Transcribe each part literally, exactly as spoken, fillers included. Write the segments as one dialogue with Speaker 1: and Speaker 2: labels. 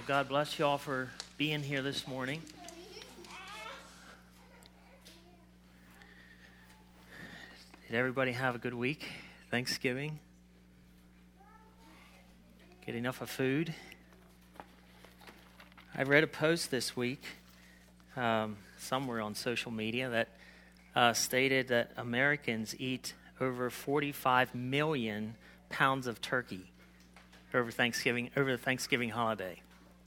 Speaker 1: God bless you all for being here this morning. Did everybody have a good week? Thanksgiving? Get enough of food? I read a post this week um, somewhere on social media that uh, stated that Americans eat over forty-five million pounds of turkey over Thanksgiving, over the Thanksgiving holiday.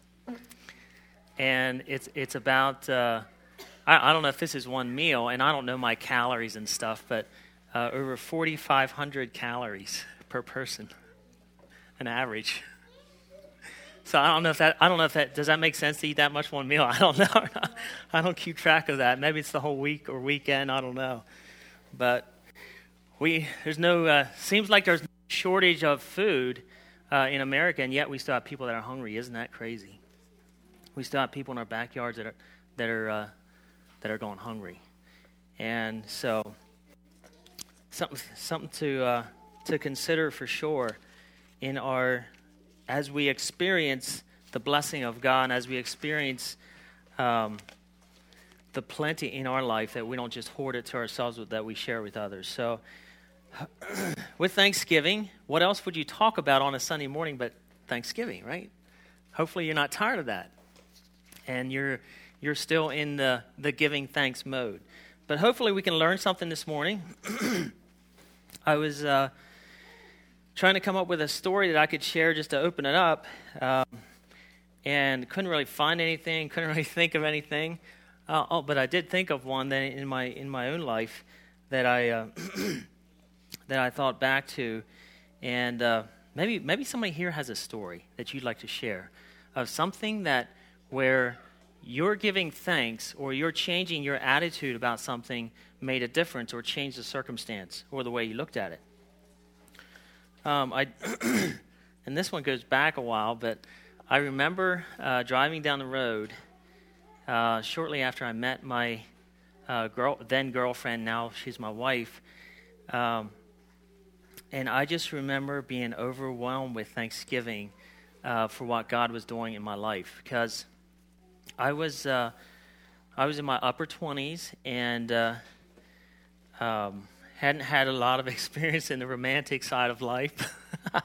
Speaker 1: And it's it's about, uh, I, I don't know if this is one meal, and I don't know my calories and stuff, but uh, over forty-five hundred calories per person, an average. So I don't know if that, I don't know if that, does that make sense to eat that much one meal? I don't know. I don't keep track of that. Maybe it's the whole week or weekend, I don't know. But we, there's no, uh, seems like there's no shortage of food uh, in America, and yet we still have people that are hungry. Isn't that crazy? We still have people in our backyards that are, that are, uh, that are going hungry. And so, something, something to, uh, to consider for sure in our, as we experience the blessing of God, and as we experience um, the plenty in our life, that we don't just hoard it to ourselves, but that we share with others. So, with Thanksgiving, what else would you talk about on a Sunday morning but Thanksgiving, right? Hopefully you're not tired of that, and you're you're still in the, the giving thanks mode. But hopefully we can learn something this morning. I was... Uh, trying to come up with a story that I could share just to open it up, um, and couldn't really find anything, couldn't really think of anything. Uh, oh, but I did think of one that in my in my own life that I uh, that I thought back to, and uh, maybe maybe somebody here has a story that you'd like to share of something that where you're giving thanks or you're changing your attitude about something made a difference or changed the circumstance or the way you looked at it. Um, I, and this one goes back a while, but I remember uh, driving down the road uh, shortly after I met my uh, girl, then girlfriend, now she's my wife, um, and I just remember being overwhelmed with thanksgiving uh, for what God was doing in my life, because I was uh, I was in my upper twenties and. Uh, um, Hadn't had a lot of experience in the romantic side of life.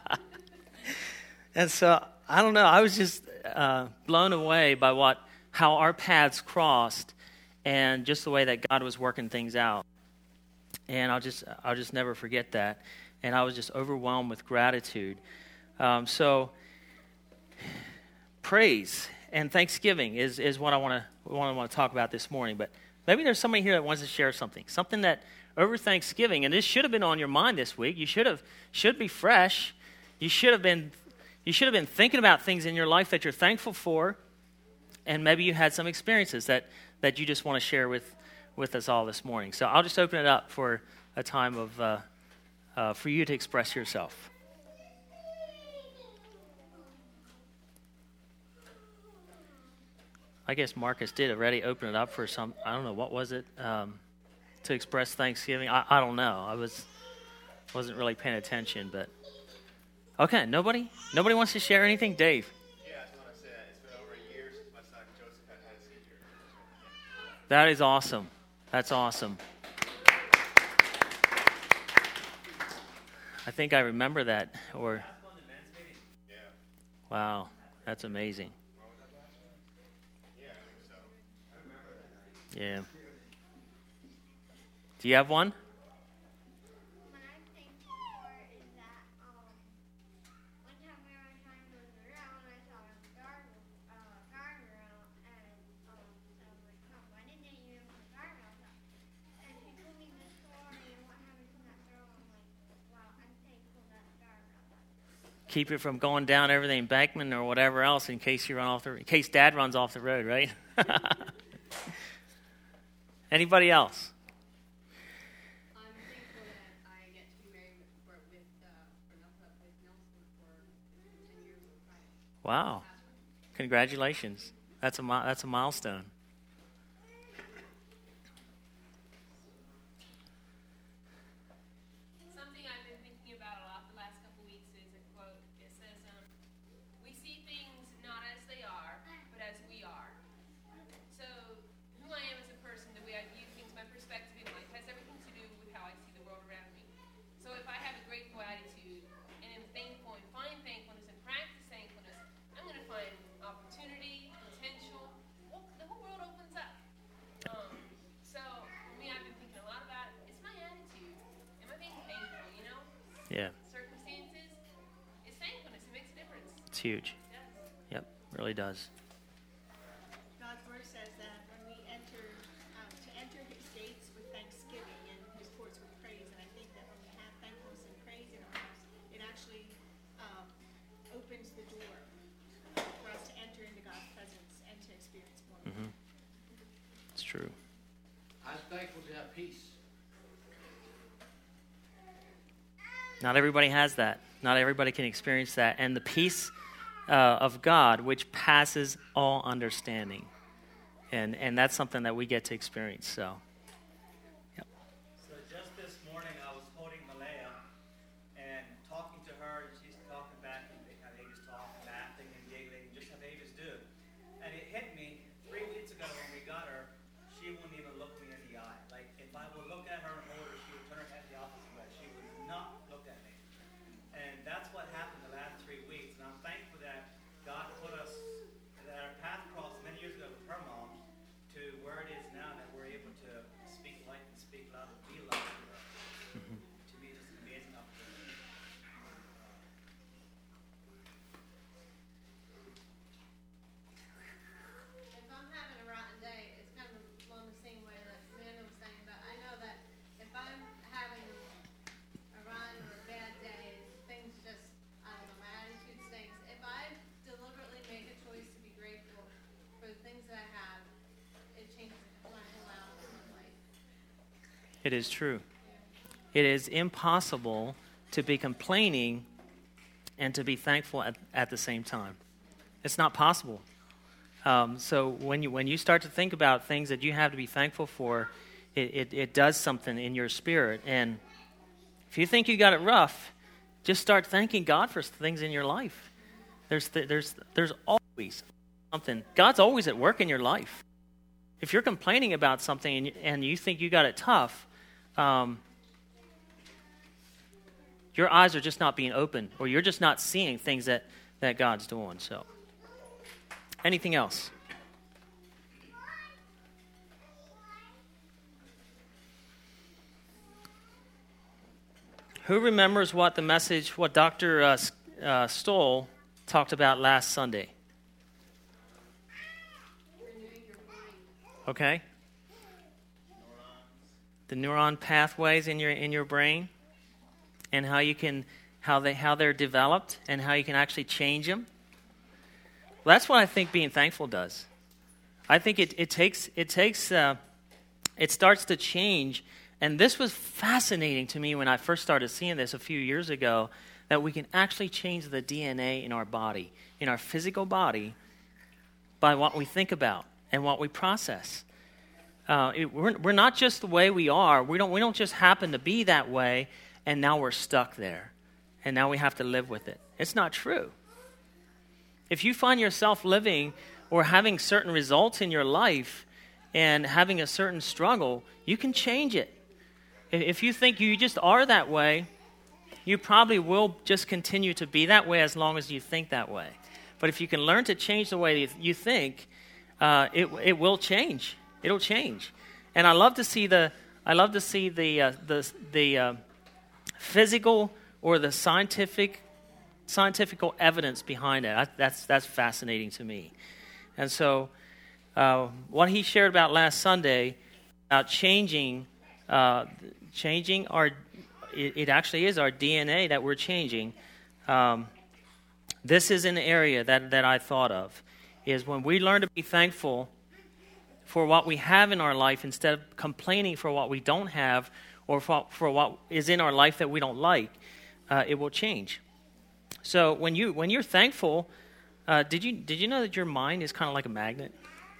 Speaker 1: And so, I don't know, I was just uh, blown away by what, how our paths crossed and just the way that God was working things out. And I'll just, I'll just never forget that. And I was just overwhelmed with gratitude. Um, so, praise and thanksgiving is, is what I want to, what I want to talk about this morning. But maybe there's somebody here that wants to share something, something that over Thanksgiving, and this should have been on your mind this week. You should have should be fresh. You should have been you should have been thinking about things in your life that you're thankful for, and maybe you had some experiences that, that you just want to share with, with us all this morning. So I'll just open it up for a time of uh, uh, for you to express yourself. I guess Marcus did already open it up for some. I don't know, what was it? Um, to express thanksgiving. I, I don't know. I was, wasn't really paying attention, but... Okay, nobody? Nobody wants to share anything? Dave?
Speaker 2: Yeah, I just want to say that it's been over a year since my son Joseph had had a seizure.
Speaker 1: That is awesome. That's awesome. I think I remember that, or...
Speaker 2: Yeah.
Speaker 1: Wow, that's amazing.
Speaker 2: Yeah, I think so. I remember that.
Speaker 1: Yeah. Do you have one?
Speaker 3: What I'm thankful for is that um, one time we were trying to move around, I saw a guard, uh, guardrail, and um, so I was like, oh, why didn't they use the guardrail? And she told me the story and what happened to that girl. I'm like, wow, I'm thankful that guardrail.
Speaker 1: Keep it from going down over the embankment or whatever else in case you run off the, in case Dad runs off the road, right? Anybody else? Wow. Congratulations. That's a that's a milestone.
Speaker 4: Something I've been thinking about a lot the last couple weeks is a quote. It says, um, "We see things not as they are,
Speaker 1: huge. Yep, really does.
Speaker 5: God's word says that when we enter, um, to enter his gates with thanksgiving and his courts with praise. And I think that when we have thankfulness and praise in our hearts, it actually um, opens the door for us to enter into God's presence and to experience more.
Speaker 1: Mm-hmm. It's true.
Speaker 6: I'm thankful to have peace.
Speaker 1: Not everybody has that. Not everybody can experience that. And the peace uh, of God, which passes all understanding. And and that's something that we get to experience. So, yep.
Speaker 7: So just this morning, I was holding Malaya and talking to her, and she's talking back, and how babies talk, laughing and giggling, just how babies do. And it hit me three weeks ago when we got her, she wouldn't even look me in the eye. Like, if I would look at her and hold her, she would turn her head the opposite way. She would not look at me. And that's what happened the last three weeks. And I'm thankful that God put us, that our path crossed many years ago with her mom to where it is now, that we're able to speak life and speak love and be love to her. Mm-hmm. To me, it's an amazing opportunity.
Speaker 8: If I'm having a rotten day, it's kind of along the same way that Amanda was saying, but I know that if I'm having a rotten or a bad day, things just, I don't know, my attitude stinks. If I deliberately make a choice to be grateful for the things that I have, it changes my whole outlook on life.
Speaker 1: It is true. It is impossible to be complaining and to be thankful at, at the same time. It's not possible. Um, so when you when you start to think about things that you have to be thankful for, it, it, it does something in your spirit. And if you think you got it rough, just start thanking God for things in your life. There's th- there's there's always something. God's always at work in your life. If you're complaining about something and you, and you think you got it tough, um, your eyes are just not being open, or you're just not seeing things that, that God's doing. So, anything else? Who remembers what the message, what Doctor Uh, uh, Stoll talked about last Sunday? Okay. The neuron pathways in your in your brain, and how you can how they how they're developed, and how you can actually change them. Well, that's what I think being thankful does. I think it it takes it takes uh, it starts to change. And this was fascinating to me when I first started seeing this a few years ago, that we can actually change the D N A in our body, in our physical body, by what we think about and what we process. Uh, it, we're, we're not just the way we are. We don't, we don't just happen to be that way, and now we're stuck there. And now we have to live with it. It's not true. If you find yourself living or having certain results in your life and having a certain struggle, you can change it. If you think you just are that way, you probably will just continue to be that way as long as you think that way. But if you can learn to change the way you think, uh, it it will change. It'll change. And I love to see the I love to see the uh, the the uh, physical or the scientific scientific evidence behind it. I, that's that's fascinating to me. And so, uh, what he shared about last Sunday about changing. Uh, changing our, it, it actually is our D N A that we're changing. Um, this is an area that, that I thought of, is when we learn to be thankful for what we have in our life instead of complaining for what we don't have or for, for what is in our life that we don't like, uh, it will change. So when you when you're thankful, uh, did you did you know that your mind is kind of like a magnet?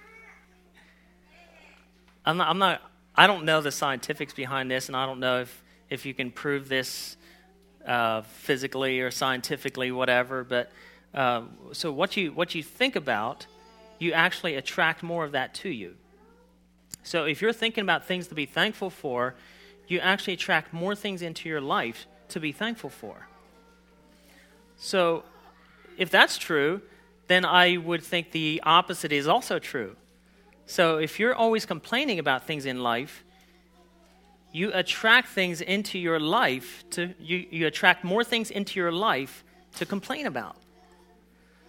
Speaker 1: I'm not. I'm not I don't know the scientifics behind this, and I don't know if, if you can prove this uh, physically or scientifically, whatever. But uh, so what you what you think about, you actually attract more of that to you. So if you're thinking about things to be thankful for, you actually attract more things into your life to be thankful for. So if that's true, then I would think the opposite is also true. So if you're always complaining about things in life, you attract things into your life to you, you attract more things into your life to complain about.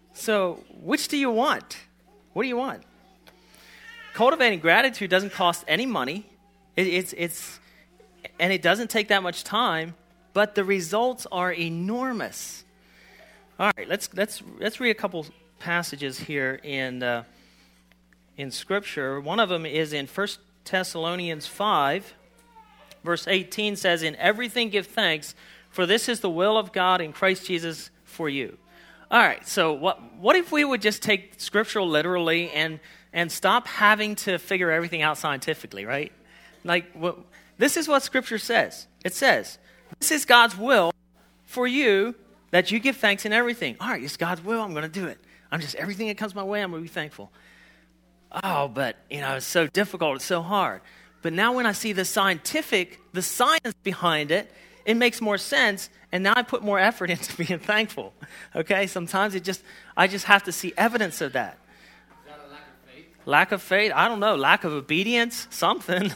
Speaker 1: So which do you want? What do you want? Cultivating gratitude doesn't cost any money. It, it's it's and it doesn't take that much time, but the results are enormous. All right, let's let's let's read a couple passages here in uh, in Scripture. One of them is in First Thessalonians five, verse eighteen says, "In everything give thanks, for this is the will of God in Christ Jesus for you." All right, so what what if we would just take Scripture literally and and stop having to figure everything out scientifically, right? Like, what, this is what Scripture says. It says, this is God's will for you, that you give thanks in everything. All right, it's God's will. I'm going to do it. I'm just, everything that comes my way, I'm going to be thankful. Oh, but, you know, it's so difficult. It's so hard. But now when I see the scientific, the science behind it, it makes more sense. And now I put more effort into being thankful. Okay? Sometimes it just, I just have to see evidence of that.
Speaker 6: Is that a lack of faith?
Speaker 1: Lack of faith? I don't know. Lack of obedience? Something.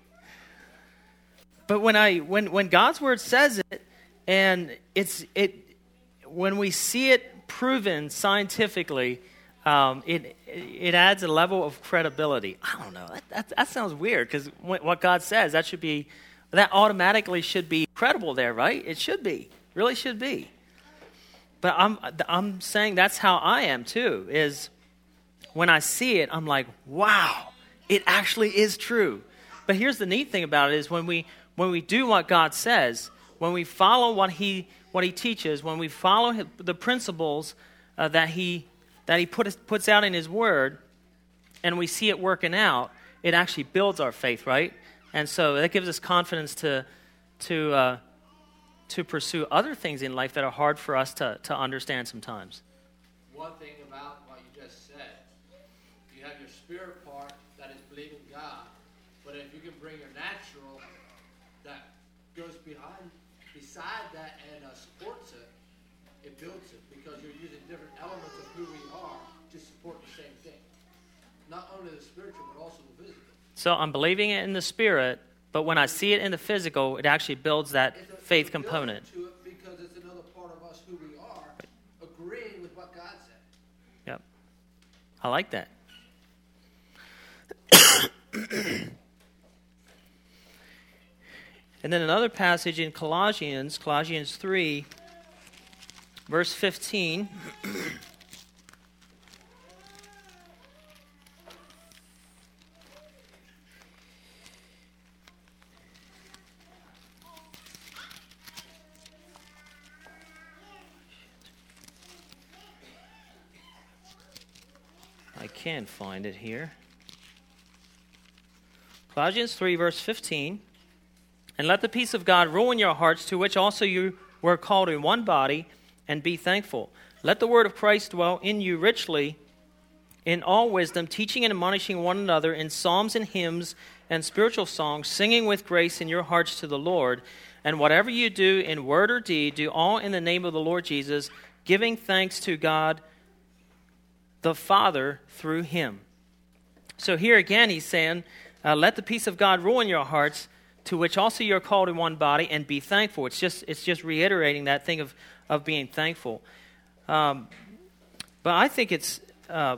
Speaker 1: But when I, when, when God's word says it, and it's, it, when we see it proven scientifically, um, it, it adds a level of credibility. I don't know. That, that, that sounds weird, because what God says, that should be, that automatically should be credible there, right? It should be. Really should be. But I'm, I'm saying that's how I am too, is when I see it, I'm like, wow, it actually is true. But here's the neat thing about it is when we, when we do what God says, when we follow what he what he teaches, when we follow his, the principles uh, that he that he put, puts out in his word, and we see it working out, it actually builds our faith, right? And so that gives us confidence to to uh, to pursue other things in life that are hard for us to to understand sometimes.
Speaker 6: One thing about what you just said, you have your spirit part that is believing God, but if you can bring your natural that goes behind, beside that and uh, supports it, it builds it, because you're using different elements of who we are to support the same thing. Not only the spiritual, but also the physical.
Speaker 1: So I'm believing it in the spirit, but when I see it in the physical, it actually builds that
Speaker 6: It's a,
Speaker 1: faith
Speaker 6: it's
Speaker 1: component.
Speaker 6: To it because it's another part of us who we are, agreeing with what God said.
Speaker 1: Yep. I like that. And then another passage in Colossians, Colossians three, verse fifteen. I can find it here. Colossians three, verse fifteen. "And let the peace of God rule in your hearts, to which also you were called in one body, and be thankful. Let the word of Christ dwell in you richly, in all wisdom, teaching and admonishing one another in psalms and hymns and spiritual songs, singing with grace in your hearts to the Lord. And whatever you do in word or deed, do all in the name of the Lord Jesus, giving thanks to God the Father through him." So here again he's saying, uh, let the peace of God rule in your hearts, to which also you're called in one body, and be thankful. It's just it's just reiterating that thing of, of being thankful. Um, but I think it's uh,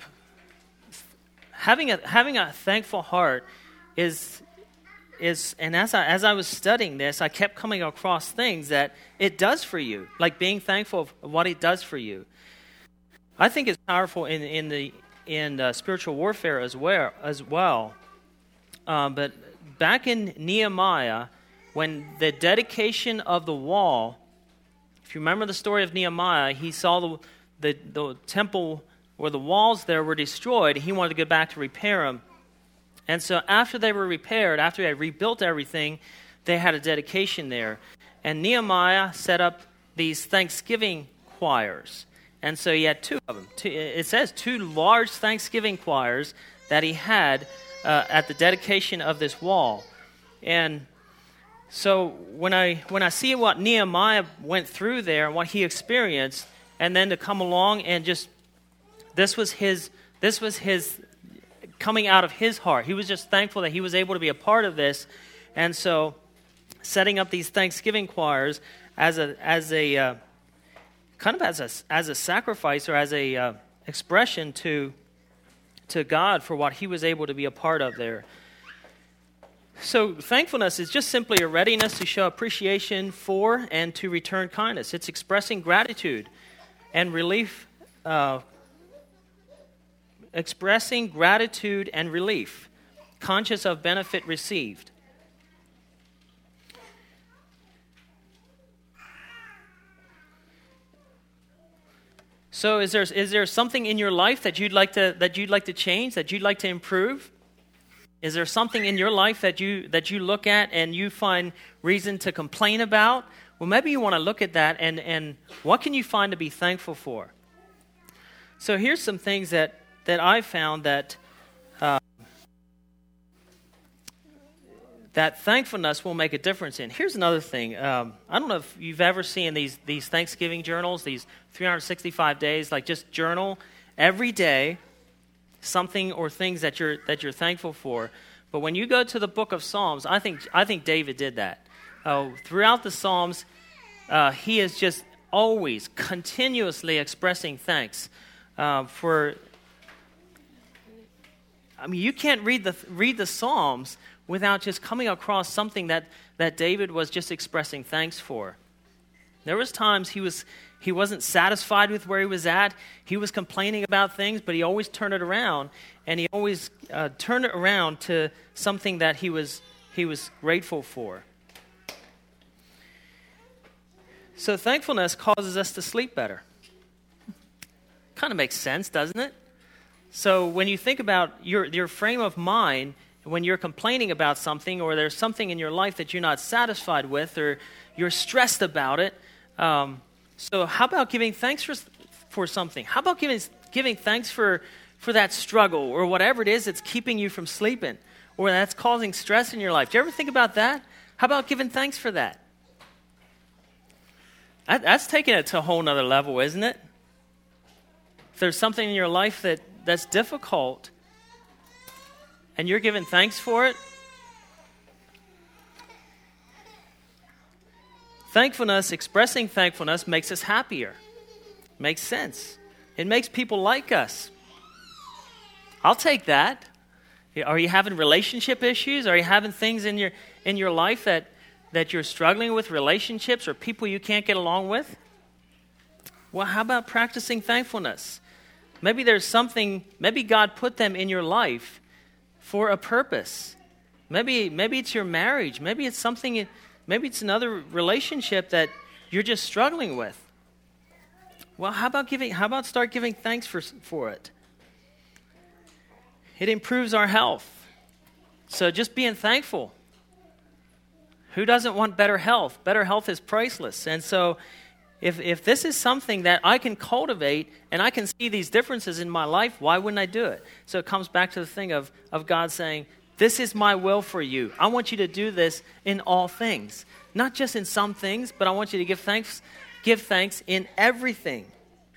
Speaker 1: having a having a thankful heart is is and as I as I was studying this, I kept coming across things that it does for you, like being thankful of what it does for you. I think it's powerful in in the in uh, spiritual warfare as well as well. Um, but back in Nehemiah, when the dedication of the wall, if you remember the story of Nehemiah, he saw the, the, the temple where the walls there were destroyed. He wanted to go back to repair them. And so after they were repaired, after they had rebuilt everything, they had a dedication there. And Nehemiah set up these Thanksgiving choirs. And so he had two of them. Two, it says two large Thanksgiving choirs that he had Uh, at the dedication of this wall. And so when I when I see what Nehemiah went through there and what he experienced, and then to come along and just this was his this was his coming out of his heart. He was just thankful that he was able to be a part of this. And so setting up these Thanksgiving choirs as a as a uh, kind of as a, as a sacrifice or as a uh, expression to, to God for what he was able to be a part of there. So thankfulness is just simply a readiness to show appreciation for and to return kindness. It's expressing gratitude and relief, uh, expressing gratitude and relief, conscious of benefit received. So is there is there something in your life that you'd like to that you'd like to change, that you'd like to improve? Is there something in your life that you that you look at and you find reason to complain about? Well, maybe you want to look at that and, and what can you find to be thankful for? So here's some things that, that I found that uh, that thankfulness will make a difference in. Here's another thing. Um, I don't know if you've ever seen these these Thanksgiving journals, these three hundred sixty-five days, like just journal every day something or things that you're that you're thankful for. But when you go to the book of Psalms, I think I think David did that. Uh, throughout the Psalms, uh, he is just always continuously expressing thanks uh, for. I mean, you can't read the read the Psalms without just coming across something that, that David was just expressing thanks for. There was times he was he wasn't satisfied with where he was at. He was complaining about things, but he always turned it around, and he always uh, turned it around to something that he was he was grateful for. So thankfulness causes us to sleep better. Kind of makes sense, doesn't it? So when you think about your your frame of mind, when you're complaining about something or there's something in your life that you're not satisfied with or you're stressed about it, um, so how about giving thanks for for something? How about giving giving thanks for, for that struggle or whatever it is that's keeping you from sleeping or that's causing stress in your life? Do you ever think about that? How about giving thanks for that? that that's taking it to a whole nother level, isn't it? If there's something in your life that, that's difficult and you're giving thanks for it, thankfulness, expressing thankfulness makes us happier. Makes sense. It makes people like us. I'll take that. Are you having relationship issues? Are you having things in your in your life that, that you're struggling with, relationships or people you can't get along with? Well, how about practicing thankfulness? Maybe there's something, maybe God put them in your life for a purpose. Maybe maybe it's your marriage. Maybe it's something, maybe it's another relationship that you're just struggling with. Well, how about giving? How about start giving thanks for for it? It improves our health. So just being thankful. Who doesn't want better health? Better health is priceless. And so if if this is something that I can cultivate and I can see these differences in my life, why wouldn't I do it? So it comes back to the thing of, of God saying, this is my will for you. I want you to do this in all things. Not just in some things, but I want you to give thanks, give thanks in everything.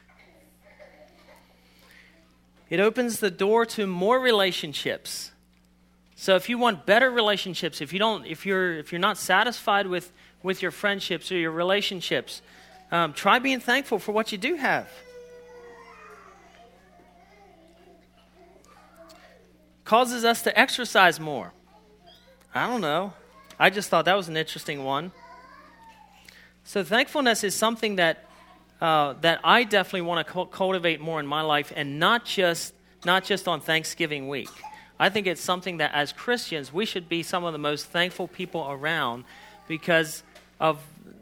Speaker 1: It opens the door to more relationships. So if you want better relationships, if you don't, if you're if you're not satisfied with, with your friendships or your relationships, um, try being thankful for what you do have. Causes us to exercise more. I don't know. I just thought that was an interesting one. So thankfulness is something that uh, that I definitely want to cultivate more in my life, and not just not just on Thanksgiving week. I think it's something that as Christians we should be some of the most thankful people around, because of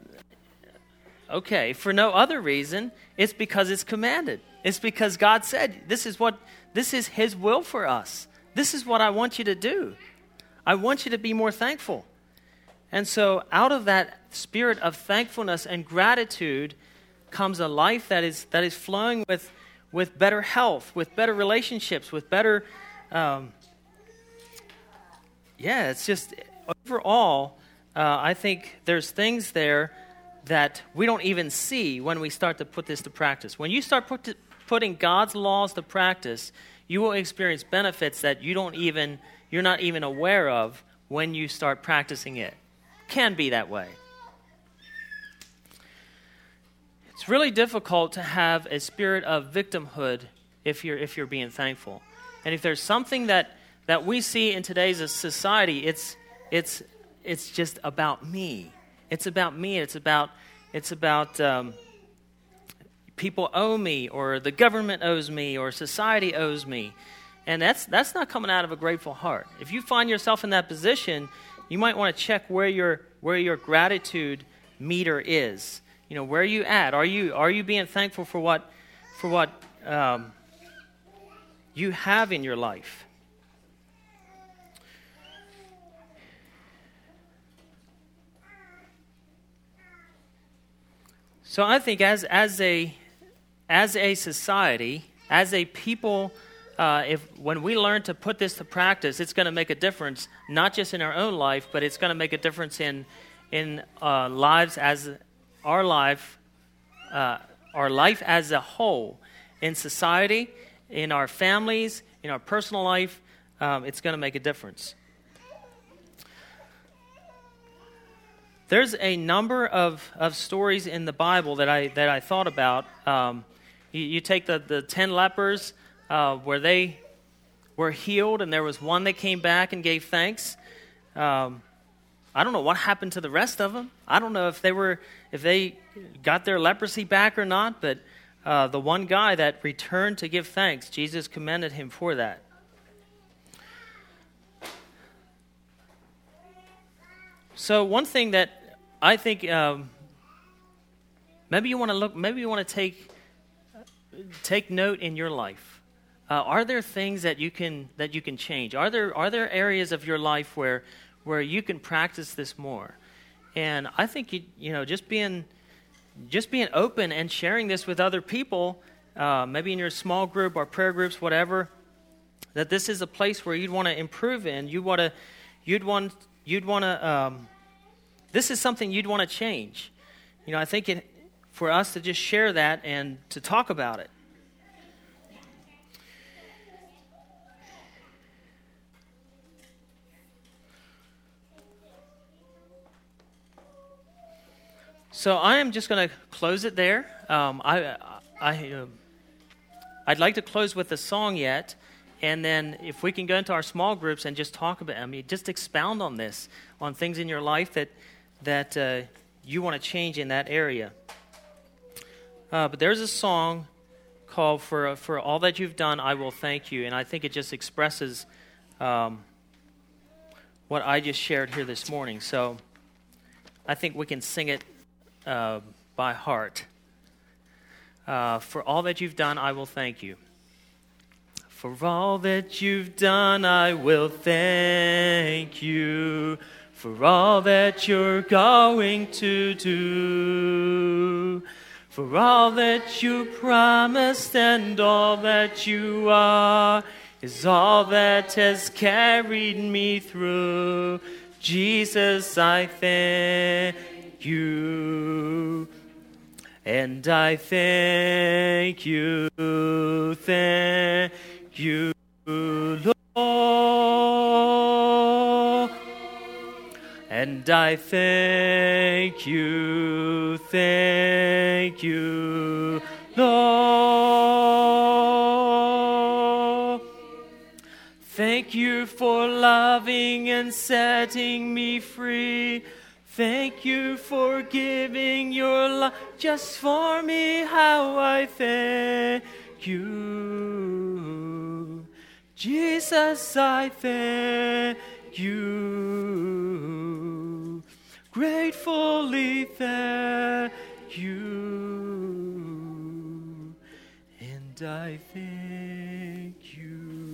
Speaker 1: okay, for no other reason. It's because it's commanded. It's because God said this is what this is His will for us. This is what I want you to do. I want you to be more thankful. And so out of that spirit of thankfulness and gratitude comes a life that is that is flowing with, with better health, with better relationships, with better... Um, yeah, it's just overall, uh, I think there's things there that we don't even see when we start to put this to practice. When you start put to, putting God's laws to practice, you will experience benefits that you don't even, you're not even aware of when you start practicing it. Can be that way. It's it's really difficult to have a spirit of victimhood if you're if you're being thankful. And if there's something that, that we see in today's society, it's it's it's just about me. It's about me. It's about it's about um, people owe me, or the government owes me, or society owes me, and that's that's not coming out of a grateful heart. If you find yourself in that position, you might want to check where your where your gratitude meter is. You know, where are you at? Are you are you being thankful for what for what um, you have in your life? So I think as as a as a society, as a people, uh, if when we learn to put this to practice, it's going to make a difference, not just in our own life, but it's going to make a difference in in uh, lives as our life, uh, our life as a whole, in society, in our families, in our personal life. Um, it's going to make a difference. There's a number of, of stories in the Bible that I that I thought about. Um, you, you take the, the ten lepers uh, where they were healed, and there was one that came back and gave thanks. Um, I don't know what happened to the rest of them. I don't know if they were if they got their leprosy back or not. But uh, the one guy that returned to give thanks, Jesus commended him for that. So one thing that I think um, maybe you want to look, maybe you want to take take note in your life. Uh, are there things that you can that you can change? Are there are there areas of your life where where you can practice this more? And I think you you know just being just being open and sharing this with other people, uh, maybe in your small group or prayer groups, whatever. That this is a place where you'd want to improve in. You want to you'd want. You'd want to, um, this is something you'd want to change. You know, I think it, for us to just share that and to talk about it. So I am just going to close it there. Um, I, I, uh, I'd like to close with a song yet. And then if we can go into our small groups and just talk about, I mean, just expound on this, on things in your life that that uh, you want to change in that area. Uh, but there's a song called for, uh, for All That You've Done, I Will Thank You. And I think it just expresses um, what I just shared here this morning. So I think we can sing it uh, by heart. Uh, for all that you've done, I will thank you. For all that you've done, I will thank you. For all that you're going to do. For all that you promised and all that you are is all that has carried me through. Jesus, I thank you. And I thank you, thank you, Lord. And I thank you, thank you, Lord. Thank you for loving and setting me free. Thank you for giving your life just for me. How I thank you. Jesus, I thank you. Gratefully thank you. And I thank you.